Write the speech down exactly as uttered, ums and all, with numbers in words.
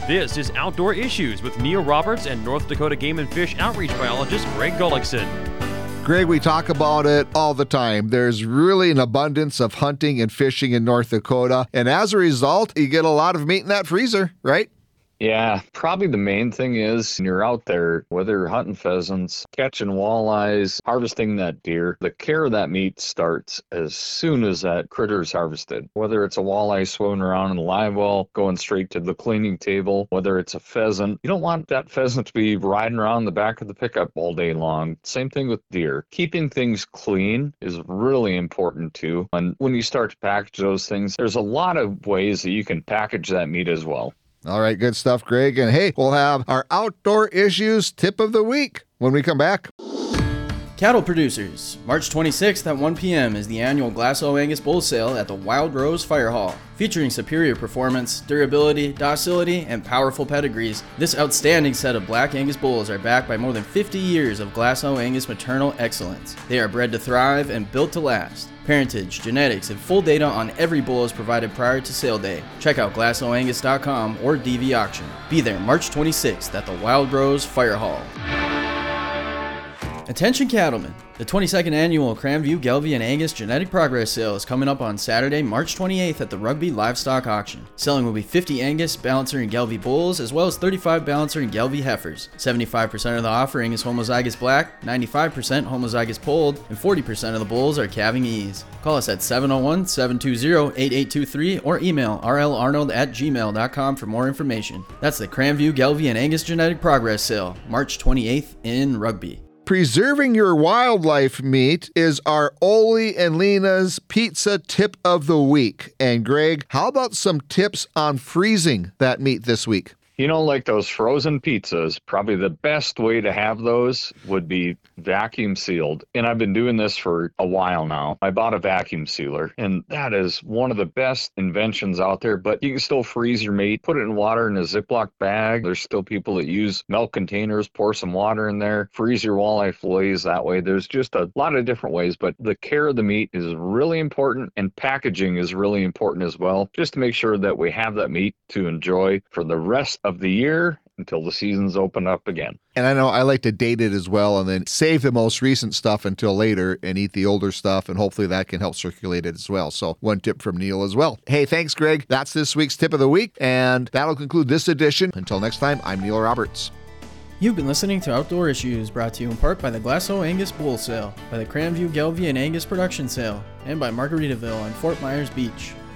This is Outdoor Issues with Neil Roberts and North Dakota Game and Fish outreach biologist Greg Gullickson. Greg, we talk about it all the time. There's really an abundance of hunting and fishing in North Dakota, and as a result, you get a lot of meat in that freezer, right? Yeah, probably the main thing is when you're out there, whether you're hunting pheasants, catching walleyes, harvesting that deer, the care of that meat starts as soon as that critter is harvested. Whether it's a walleye swimming around in the live well, going straight to the cleaning table, whether it's a pheasant, you don't want that pheasant to be riding around the back of the pickup all day long. Same thing with deer. Keeping things clean is really important too. And when you start to package those things, there's a lot of ways that you can package that meat as well. All right, good stuff, Greg. And hey, we'll have our Outdoor Issues tip of the week when we come back. Cattle producers, March twenty-sixth at one p.m. is the annual Glasso Angus Bull Sale at the Wild Rose Fire Hall. Featuring superior performance, durability, docility, and powerful pedigrees, this outstanding set of Black Angus bulls are backed by more than fifty years of Glasso Angus maternal excellence. They are bred to thrive and built to last. Parentage, genetics, and full data on every bull is provided prior to sale day. Check out glasso angus dot com or D V Auction. Be there March twenty-sixth at the Wild Rose Fire Hall. Attention cattlemen! The twenty-second annual Cranview Gelbvieh and Angus Genetic Progress Sale is coming up on Saturday, March twenty-eighth at the Rugby Livestock Auction. Selling will be fifty Angus, Balancer, and Gelbvieh bulls, as well as thirty-five Balancer and Gelbvieh heifers. seventy-five percent of the offering is homozygous black, ninety-five percent homozygous polled, and forty percent of the bulls are calving ease. Call us at seven oh one, seven two zero, eight eight two three or email r l arnold at gmail dot com for more information. That's the Cranview Gelbvieh and Angus Genetic Progress Sale, March twenty-eighth in Rugby. Preserving your wildlife meat is our Oli and Lena's Pizza Tip of the Week. And Greg, how about some tips on freezing that meat this week? You know, like those frozen pizzas, probably the best way to have those would be vacuum sealed. And I've been doing this for a while now. I bought a vacuum sealer, and that is one of the best inventions out there. But you can still freeze your meat, put it in water in a Ziploc bag. There's still people that use milk containers, pour some water in there, freeze your walleye fillets that way. There's just a lot of different ways, but the care of the meat is really important, and packaging is really important as well, just to make sure that we have that meat to enjoy for the rest of the year until the seasons open up again. And I know I like to date it as well and then save the most recent stuff until later and eat the older stuff, and hopefully that can help circulate it as well. So one tip from Neil as well. Hey, thanks, Greg. That's this week's Tip of the Week, and that'll conclude this edition. Until next time, I'm Neil Roberts. You've been listening to Outdoor Issues, brought to you in part by the Glasso Angus Bull Sale, by the Cranview Gelbvieh and Angus Production Sale, and by Margaritaville on Fort Myers Beach.